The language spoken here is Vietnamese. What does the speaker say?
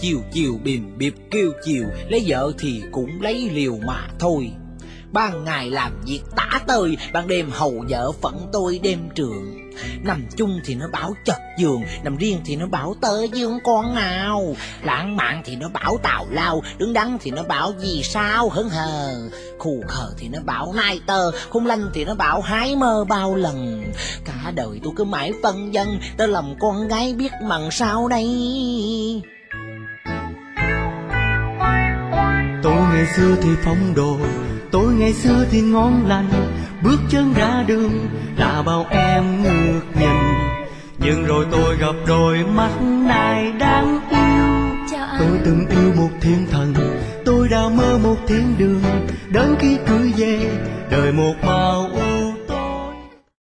chiều chiều bìm bịp kêu chiều, lấy vợ thì cũng lấy liều mà thôi. Ban ngày làm việc tả tơi, ban đêm hầu vợ phận tôi đem trường. Nằm chung thì nó bảo chật giường, nằm riêng thì nó bảo tơ dương con nào. Lãng mạn thì nó bảo tào lao, đứng đắn thì nó bảo gì sao hững hờ. Khù khờ thì nó bảo nai tơ, khung lanh thì nó bảo hái mơ bao lần. Cả đời tôi cứ mãi phân vân, tơ lòng con gái biết mần sao đây. Tôi ngày xưa thì phong độ, tôi ngày xưa thì ngon lành, bước chân ra đường đã bao em ngước nhìn. Nhưng rồi tôi gặp đôi mắt này đáng yêu. Tôi từng yêu một thiên thần, tôi đã mơ một thiên đường, đến khi cưới về đời một màu